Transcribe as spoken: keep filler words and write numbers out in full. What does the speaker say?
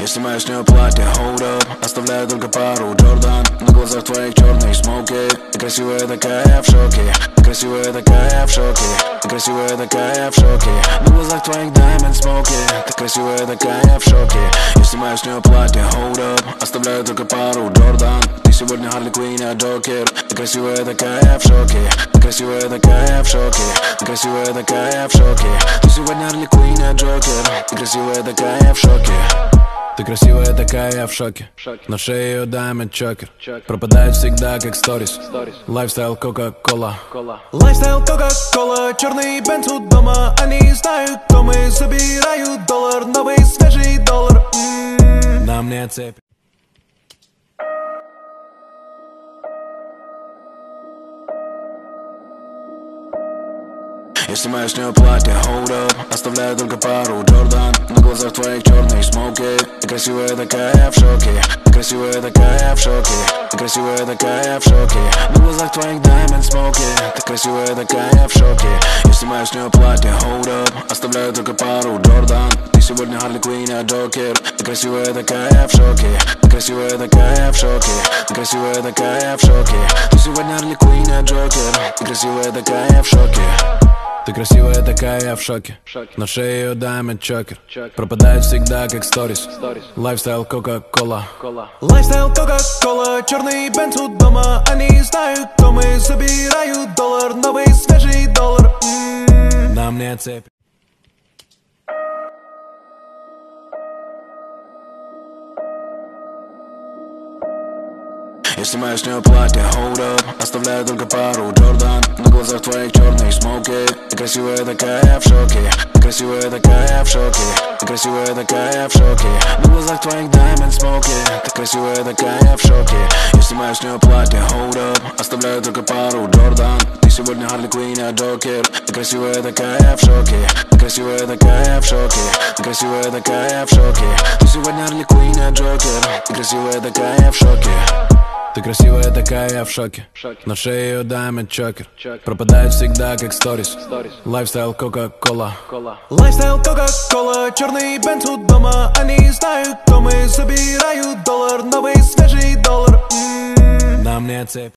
Я снимаю с нее платье, hold up. Оставляю только пару Джордан. На глазах твоих черные смоки. Ты красивая такая, я в шоке. Ты красивая такая, я в шоке. Ты красивая такая, я в шоке. На глазах твоих diamond смоки. Ты красивая такая, я в шоке. Я снимаю с нее платье, hold up. Оставляю только пару Джордан. Ты сегодня Харли Квинн, я Джокер. Ты красивая такая, я в шоке. Ты красивая такая, я в шоке. Ты красивая такая, я в шоке. Ты сегодня Харли Квинн, я Джокер. Ты красивая такая, я в шоке. Ты красивая такая, я в шоке. На шее ее diamond чокер. Пропадает всегда как сторис. Лайфстайл Кока-Кола. Лайфстайл Кока-Кола. Черный бенц у дома. Они знают, кто мы. Забирают доллар. Новый свежий доллар. М-м-м. На мне цепь. Я снимаю с нее платье, hold up. Оставляю только пару Джордан. На глазах твоих черные смоки. Ты красивая такая, я в шоке. Ты красивая такая, я в шоке. Ты красивая такая, я в шоке. На глазах твоих diamond смоки. Ты красивая такая, я в шоке. Я снимаю с нее платье, hold up. Оставляю только пару Джордан. Ты сегодня Харли Квинн, я Джокер. Ты красивая такая, я в шоке. Ты красивая такая, я в шоке. Ты красивая такая, я в шоке. Ты сегодня Харли Квинн, я Джокер. Ты красивая такая, я в шоке. Ты красивая такая, я в шоке. На шее ее diamond чокер. Пропадает всегда как сторис. Лайфстайл Кока-Кола. Лайфстайл Кока-Кола. Черный бенц у дома. Они знают, кто мы. Забирают доллар. Новый свежий доллар. М-м-м. На мне цепь. Я снимаю с нее платье, hold up. Оставляю только пару Джордан. На глазах твоих черные смоки. Ты красивая такая, я в шоке. Ты красивая такая, я в шоке. Ты красивая такая, я в шоке. На глазах твоих diamond смоки. Ты красивая такая, я в шоке. Я снимаю с нее платье, hold up. Оставляю только пару Джордан. Ты сегодня Харли Квинн, я Джокер. Ты красивая такая, я в шоке. Ты красивая такая, я в шоке. Ты красивая такая, я в шоке. Ты сегодня Харли Квинн, я Джокер. Ты красивая такая, я в шоке. Ты красивая такая, я в шоке. На шее ее diamond чокер. Пропадает всегда как сторис. Лайфстайл Кока-Кола. Лайфстайл Кока-Кола. Черный бенц у дома. Они знают, кто мы. Забирают доллар. Новый свежий доллар. М-м-м. На мне цепь.